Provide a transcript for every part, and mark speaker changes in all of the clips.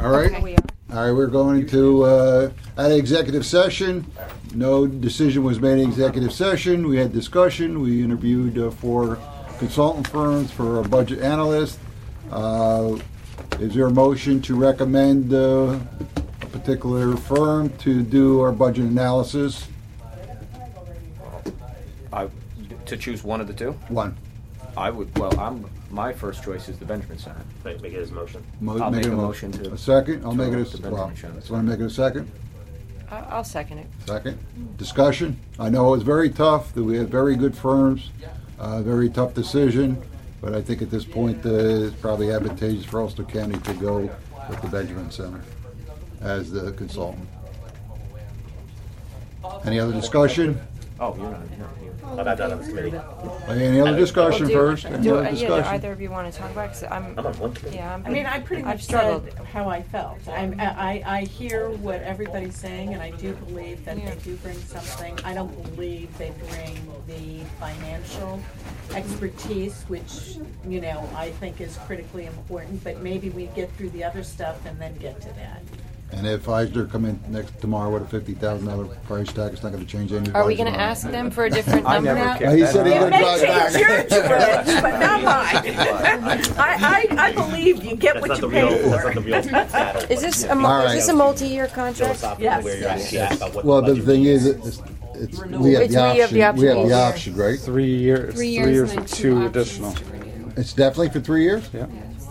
Speaker 1: All right.
Speaker 2: Okay.
Speaker 1: All right, we're going into at executive session. No decision was made in executive session. We had discussion. We interviewed 4 consultant firms for a budget analyst. Is there a motion to recommend a particular firm to do our budget analysis?
Speaker 3: To choose one of the two?
Speaker 1: One.
Speaker 3: I would. Well, my first choice is the Benjamin Center.
Speaker 4: Make it as a motion.
Speaker 3: I'll make a motion to.
Speaker 1: A second? I'll
Speaker 3: to
Speaker 1: make it
Speaker 3: the
Speaker 1: a,
Speaker 3: Benjamin
Speaker 1: well,
Speaker 3: Center.
Speaker 1: so want to make it a second?
Speaker 2: I'll second it.
Speaker 1: Second. Discussion. I know it was very tough. That we had very good firms. Very tough decision. But I think at this point it's probably advantageous for Ulster County to go with the Benjamin Center as the consultant. Any other discussion?
Speaker 3: Oh, you're not.
Speaker 4: I'm not done on this committee.
Speaker 1: Any other discussion first? Any other
Speaker 2: Do
Speaker 1: discussion?
Speaker 2: either of you want to talk about it? 'Cause
Speaker 4: I'm on one committee.
Speaker 2: Yeah,
Speaker 5: I mean, I pretty
Speaker 2: I've
Speaker 5: much
Speaker 2: struggled.
Speaker 5: said how I felt. I hear what everybody's saying, and I do believe that
Speaker 2: Yeah.
Speaker 5: they do bring something. I don't believe they bring the financial expertise, which, I think is critically important, but maybe we get through the other stuff and then get to that.
Speaker 1: And if Eisner come in tomorrow with a $50,000 price tag, it's not going to change anything.
Speaker 2: Are we going to ask them for a different
Speaker 3: I
Speaker 2: number?
Speaker 3: never kept
Speaker 1: He
Speaker 3: that
Speaker 1: said he's
Speaker 3: up.
Speaker 1: going to drive back.
Speaker 5: Your George, but not mine. I believe you get
Speaker 4: That's
Speaker 5: what
Speaker 4: not
Speaker 5: you
Speaker 4: the real.
Speaker 5: pay
Speaker 4: That's
Speaker 5: for.
Speaker 4: not the real data.
Speaker 2: Is this
Speaker 1: All right.
Speaker 2: is this a multi-year contract?
Speaker 4: Philosophically,
Speaker 5: Yes.
Speaker 4: where you're asking about what
Speaker 1: Well, the
Speaker 4: budget
Speaker 1: thing
Speaker 4: we
Speaker 1: is,
Speaker 4: use.
Speaker 1: we have
Speaker 2: It's-
Speaker 1: the
Speaker 2: we have the
Speaker 1: option. We have
Speaker 2: option.
Speaker 1: the option, right?
Speaker 6: 3 years.
Speaker 7: 3
Speaker 6: 3 years
Speaker 7: and
Speaker 6: and
Speaker 7: then
Speaker 6: 2
Speaker 7: options
Speaker 6: additional.
Speaker 7: to renew.
Speaker 1: It's definitely for 3 years?
Speaker 6: Yeah.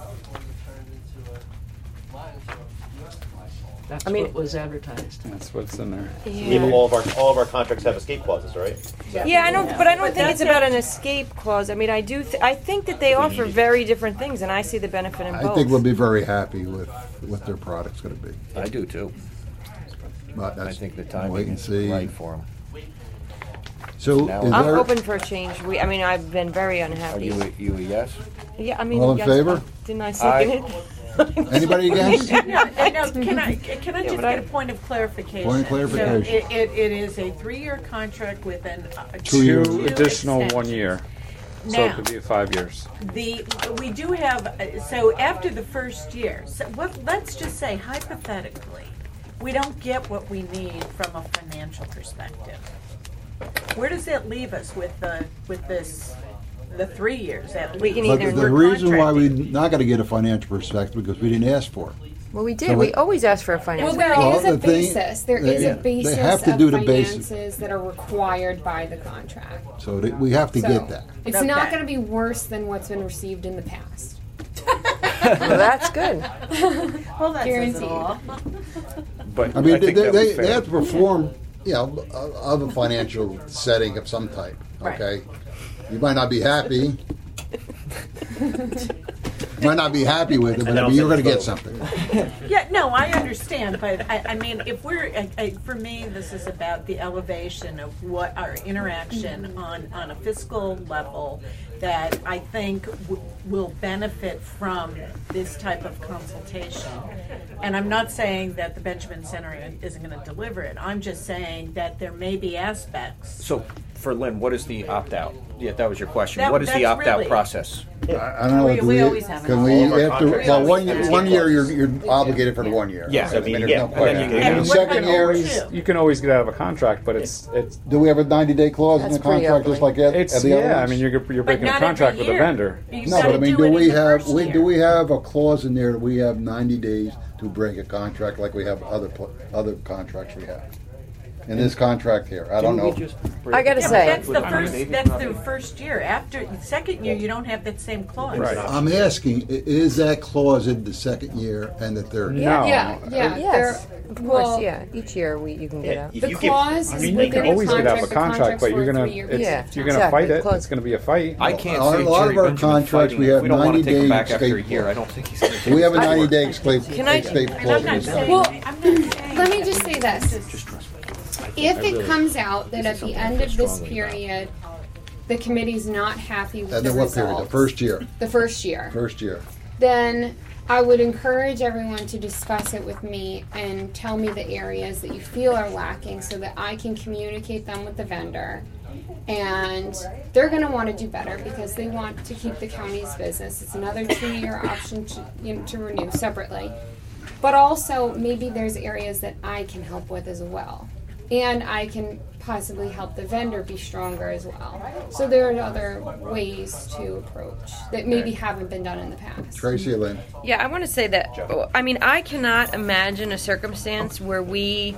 Speaker 8: That's
Speaker 2: I mean-
Speaker 8: what was advertised.
Speaker 6: That's what's in there.
Speaker 4: Even all of our contracts have escape clauses, right?
Speaker 2: Yeah, I don't. But I don't
Speaker 5: But
Speaker 2: think it's
Speaker 5: that's
Speaker 2: about an escape clause. I mean, I do. I think that they offer very different things, and I see the benefit in both.
Speaker 1: I think we'll be very happy with what their product's going to be.
Speaker 3: I do too.
Speaker 1: But
Speaker 3: I
Speaker 1: that's,
Speaker 3: think the
Speaker 1: wait
Speaker 3: timing
Speaker 1: and
Speaker 3: is
Speaker 1: see.
Speaker 3: right for them.
Speaker 1: So,
Speaker 3: Now-
Speaker 1: is
Speaker 2: I'm
Speaker 1: there,
Speaker 2: open for a change. I mean, I've been very
Speaker 3: Are
Speaker 2: unhappy.
Speaker 3: you a yes?
Speaker 2: Yeah, I mean,
Speaker 1: All in
Speaker 2: yes,
Speaker 1: favor?
Speaker 2: Didn't I second it?
Speaker 1: anybody against?
Speaker 5: No, can I just
Speaker 2: but
Speaker 5: get a point of clarification?
Speaker 1: Point of clarification.
Speaker 5: So it is a 3-year contract with an
Speaker 1: 2 years.
Speaker 6: 2 additional 1
Speaker 5: extensions.
Speaker 6: year. So it
Speaker 5: Now,
Speaker 6: could be 5 years.
Speaker 5: we do have, so after the first year, let's just say hypothetically, we don't get what we need from a financial perspective. Where does that leave us with the 3 years at least?
Speaker 2: We can
Speaker 1: But
Speaker 2: either.
Speaker 1: the reason why we're not going to get a financial perspective because we didn't ask for it.
Speaker 2: Well, we did.
Speaker 1: So
Speaker 2: We always ask for a financial.
Speaker 7: Well, there
Speaker 1: Well,
Speaker 7: is a
Speaker 1: the thing-
Speaker 7: basis. There
Speaker 1: they-
Speaker 7: is
Speaker 1: yeah,
Speaker 7: a
Speaker 1: they
Speaker 7: basis
Speaker 1: have to
Speaker 7: of
Speaker 1: do the basics.
Speaker 7: finances that are required by the contract.
Speaker 1: So we have to
Speaker 7: So
Speaker 1: get that.
Speaker 7: it's not
Speaker 5: Okay.
Speaker 7: going to be worse than what's been received in the past.
Speaker 2: Well, that's good.
Speaker 5: Well, that says it
Speaker 7: Guaranteed.
Speaker 5: all.
Speaker 6: But
Speaker 1: I mean,
Speaker 6: think that was
Speaker 1: they
Speaker 6: fair.
Speaker 1: have to perform, of a financial setting of some type, okay? You might not be happy. You might not be happy with it, but I mean, you're going to get something.
Speaker 5: Yeah, no, I understand, but I mean, if for me, this is about the elevation of what our interaction on a fiscal level that I think will benefit from this type of consultation. And I'm not saying that the Benjamin Center isn't going to deliver it. I'm just saying that there may be aspects.
Speaker 3: So, for Lynn, what is the opt-out? Yeah, that was your question.
Speaker 5: That-
Speaker 3: what is the
Speaker 5: that's
Speaker 3: opt-out
Speaker 5: really-
Speaker 3: process?
Speaker 1: I don't know.
Speaker 5: We-
Speaker 1: do
Speaker 5: we always have
Speaker 1: Can
Speaker 5: it.
Speaker 1: we,
Speaker 4: All of our
Speaker 1: after,
Speaker 4: contracts
Speaker 1: well,
Speaker 4: have
Speaker 1: one
Speaker 4: escape
Speaker 1: year,
Speaker 4: clauses.
Speaker 1: you're obligated for the 1 year.
Speaker 3: Yeah,
Speaker 1: I mean, there's
Speaker 4: yeah,
Speaker 1: no
Speaker 4: and
Speaker 1: question.
Speaker 4: then you
Speaker 5: And
Speaker 1: The
Speaker 5: what
Speaker 1: second
Speaker 5: kind of
Speaker 1: year,
Speaker 5: rules?
Speaker 6: You can always get out of a contract, but it's
Speaker 1: do we have a 90-day clause in
Speaker 2: That's
Speaker 1: the
Speaker 2: pretty
Speaker 1: contract just like
Speaker 6: it's
Speaker 1: every other
Speaker 6: yeah. I
Speaker 1: ones?
Speaker 6: mean, you're
Speaker 5: But
Speaker 6: breaking a
Speaker 5: not
Speaker 6: contract
Speaker 5: every
Speaker 6: with a
Speaker 5: year.
Speaker 6: vendor.
Speaker 5: You've
Speaker 1: No,
Speaker 5: gotta
Speaker 1: but I mean,
Speaker 5: do it in the
Speaker 1: have
Speaker 5: first year.
Speaker 1: do we have a clause in there that we have 90 days to break a contract like we have other contracts we have? In this contract here, I don't know.
Speaker 2: I gotta
Speaker 5: Yeah, but
Speaker 2: say,
Speaker 5: that's the first year. After the second year, you don't have that same clause.
Speaker 6: Right.
Speaker 1: I'm asking, is that clause in the second year and the third year?
Speaker 6: No.
Speaker 7: Yeah.
Speaker 2: yes,
Speaker 7: There-
Speaker 2: of course,
Speaker 7: well,
Speaker 2: yeah. Each year you can get out.
Speaker 4: If
Speaker 7: The
Speaker 4: you give-
Speaker 7: clause
Speaker 6: I
Speaker 7: is
Speaker 6: mean, you
Speaker 7: within
Speaker 6: can
Speaker 7: the
Speaker 6: always get out of a
Speaker 7: contract. The
Speaker 6: contract, but you're
Speaker 7: contract's
Speaker 6: gonna
Speaker 7: for a 3-year
Speaker 6: it's,
Speaker 2: Yeah,
Speaker 6: you're gonna
Speaker 2: exactly.
Speaker 6: fight it.
Speaker 2: Clause.
Speaker 6: It's gonna be a fight.
Speaker 3: I can't
Speaker 1: A
Speaker 3: see
Speaker 1: lot
Speaker 3: Jerry
Speaker 1: of our
Speaker 3: Benjamin
Speaker 1: contracts,
Speaker 3: fighting
Speaker 1: we
Speaker 3: it.
Speaker 1: have
Speaker 3: We don't want to
Speaker 1: 90
Speaker 3: take him back
Speaker 1: days
Speaker 3: after a
Speaker 1: escape
Speaker 3: year.
Speaker 1: clause.
Speaker 3: I don't think he's going to.
Speaker 1: We have a 90-day escape
Speaker 2: Can I-
Speaker 1: escape
Speaker 5: And
Speaker 1: clause.
Speaker 5: I'm not
Speaker 1: in this.
Speaker 5: saying,
Speaker 7: Well,
Speaker 5: I'm not saying.
Speaker 7: Let me just say this.
Speaker 3: Just trust me.
Speaker 7: If
Speaker 3: I
Speaker 7: it
Speaker 3: really-
Speaker 7: comes out that at the
Speaker 3: something I
Speaker 7: end
Speaker 3: feel
Speaker 7: of this
Speaker 3: strongly about.
Speaker 7: period, the committee's not happy with
Speaker 1: And
Speaker 7: the
Speaker 1: then what
Speaker 7: results,
Speaker 1: period? The first year.
Speaker 7: the first year,
Speaker 1: First year.
Speaker 7: then I would encourage everyone to discuss it with me and tell me the areas that you feel are lacking so that I can communicate them with the vendor. And they're going to want to do better because they want to keep the county's business. It's another 2-year option to renew separately. But also, maybe there's areas that I can help with as well. And I can possibly help the vendor be stronger as well. So there are other ways to approach that maybe haven't been done in the past.
Speaker 1: Tracy, Lynn.
Speaker 2: Yeah, I want to say that, I mean, I cannot imagine a circumstance where we,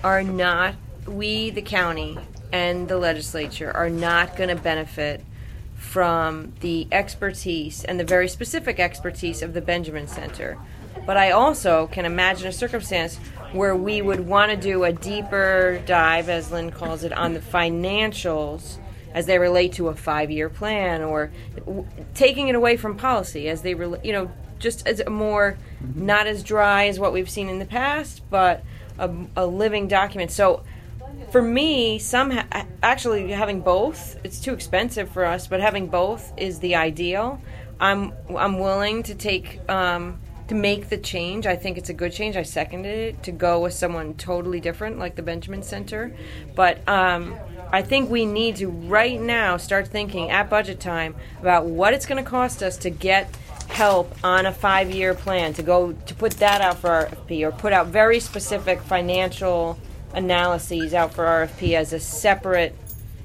Speaker 2: the county and the legislature, are not going to benefit from the expertise and the very specific expertise of the Benjamin Center. But I also can imagine a circumstance where we would want to do a deeper dive, as Lynn calls it, on the financials as they relate to a 5-year plan, or taking it away from policy as they, just as a more, not as dry as what we've seen in the past, but a living document. So for me, actually having both, it's too expensive for us, but having both is the ideal. I'm willing to take to make the change. I think it's a good change. I seconded it to go with someone totally different, like the Benjamin Center. But I think we need to right now start thinking at budget time about what it's going to cost us to get help on a 5-year plan, to put that out for RFP, or put out very specific financial analyses out for RFP as a separate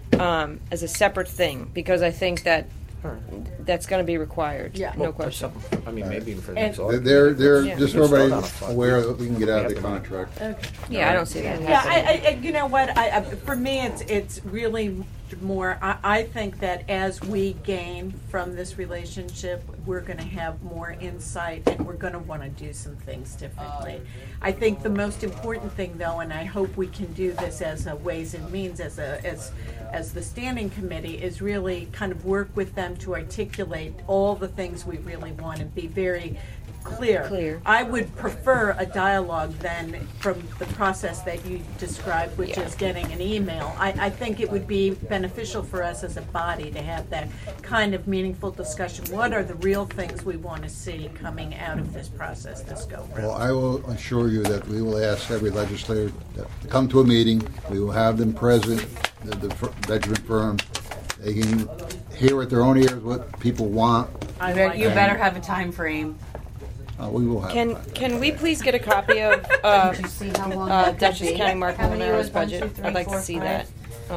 Speaker 2: thing, because I think that that's going to be
Speaker 5: Yeah.
Speaker 2: required. No
Speaker 3: Well,
Speaker 2: question.
Speaker 3: I mean, maybe even for the next
Speaker 1: They're
Speaker 2: Yeah.
Speaker 1: just so
Speaker 3: We'll start on a
Speaker 1: everybody's
Speaker 3: 5-year.
Speaker 1: aware that we can get out of the contract.
Speaker 2: Yeah, I don't see that
Speaker 5: Yeah,
Speaker 2: happening.
Speaker 5: you know what? For me, it's really more. I think that as we gain from this relationship, we're going to have more insight, and we're going to want to do some things differently. I think the most important thing, though, and I hope we can do this as a Ways and Means, as the standing committee, is really kind of work with them to articulate all the things we really want and be very clear. I would prefer a dialogue than from the process that you described, which is getting an email. I think it would be beneficial for us as a body to have that kind of meaningful discussion. What are the real things we want to see coming out of this process, this go round?
Speaker 1: Well, I will assure you that we will ask every legislator to come to a meeting. We will have them present, the Benjamin firm. They can hear with their own ears what people want.
Speaker 5: I like
Speaker 8: You
Speaker 5: that.
Speaker 8: better have a time frame.
Speaker 1: We will have.
Speaker 2: Can we please get a copy of
Speaker 8: Did you see how long that could
Speaker 2: Dutchess
Speaker 8: be?
Speaker 2: County Mark
Speaker 8: How many
Speaker 2: Molinara's
Speaker 8: was 1, 2,
Speaker 2: budget?
Speaker 8: 3,
Speaker 2: I'd like
Speaker 8: 4,
Speaker 2: to see
Speaker 8: 5?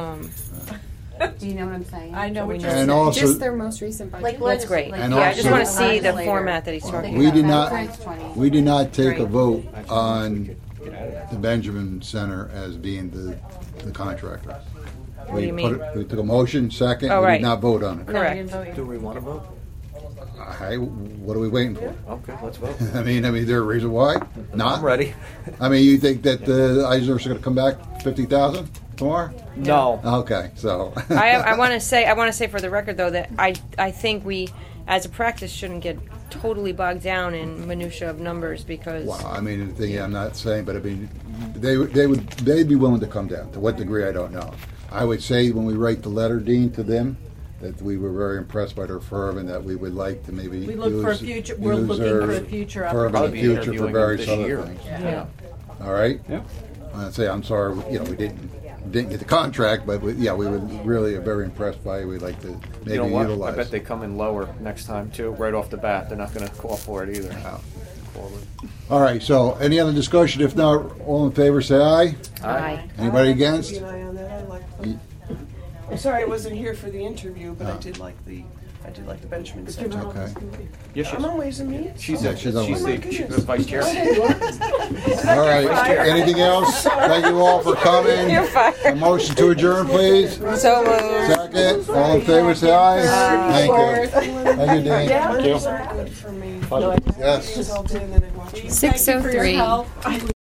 Speaker 2: that.
Speaker 8: Do you know what I'm saying?
Speaker 5: I know what you're
Speaker 1: And
Speaker 5: saying.
Speaker 1: also,
Speaker 7: Just their most recent budget.
Speaker 8: Like
Speaker 2: That's great.
Speaker 8: like-
Speaker 1: And
Speaker 2: Yeah, I just want to
Speaker 1: also-
Speaker 2: see the
Speaker 8: Later.
Speaker 2: format that he's talking
Speaker 1: we
Speaker 2: about.
Speaker 1: did not.
Speaker 8: Times 20.
Speaker 1: We did not take a
Speaker 8: Right.
Speaker 1: vote on the Benjamin Center as being the contractor.
Speaker 2: What do you mean?
Speaker 1: We took a motion, second.
Speaker 2: Oh,
Speaker 1: we
Speaker 2: right.
Speaker 1: did not vote on it.
Speaker 2: Correct.
Speaker 3: Do we want to vote?
Speaker 1: What are we waiting for?
Speaker 3: Okay, let's vote.
Speaker 1: I mean, is there a reason why? Not.
Speaker 3: I'm ready.
Speaker 1: I mean, you think that the Eisner's going to come back 50,000 tomorrow?
Speaker 3: No.
Speaker 1: Okay, so.
Speaker 2: I want to say for the record, though, that I think we, as a practice, shouldn't get totally bogged down in minutia of numbers, because
Speaker 1: Well, I mean, the thing I'm not saying, but I mean, they'd be willing to come down. To what degree, I don't know. I would say when we write the letter, Dean, to them, that we were very impressed by their firm and that we would like to maybe
Speaker 5: We look for a future. We're looking for a future
Speaker 1: firm in the
Speaker 5: opportunity.
Speaker 1: future for
Speaker 3: Interviewing
Speaker 1: various
Speaker 3: them this
Speaker 1: other
Speaker 3: year.
Speaker 1: things.
Speaker 5: Yeah.
Speaker 1: All right.
Speaker 6: Yeah.
Speaker 1: I'd say I'm sorry. We didn't get the contract, but we would really are very impressed by it. We'd like to maybe
Speaker 3: You know what?
Speaker 1: utilize.
Speaker 3: I bet they come in lower next time too, right off the bat. They're not going to call for it either.
Speaker 1: Wow.
Speaker 3: Forward.
Speaker 1: All right. So, any other discussion? If not, all in favor, say aye.
Speaker 2: Aye.
Speaker 1: Anybody against?
Speaker 9: Keep an eye on that. I like them. I'm sorry I wasn't here for the interview, but I did like the Benjamin Center.
Speaker 1: Okay.
Speaker 3: Yes,
Speaker 9: I'm on Ways and Means.
Speaker 3: she's
Speaker 1: Yeah, she's on
Speaker 3: she's
Speaker 1: one.
Speaker 3: the vice chair.
Speaker 1: All right. Anything else? Thank you all for coming.
Speaker 2: You're fired.
Speaker 1: A motion to adjourn, please.
Speaker 2: So moved.
Speaker 1: Second. All in favor, say aye. Thank you. Thank you, Dean.
Speaker 9: Mondays are good for me.
Speaker 1: Yes.
Speaker 9: Because I'll do and then I watch them.
Speaker 5: Thank you for your
Speaker 7: 6:03.
Speaker 5: help.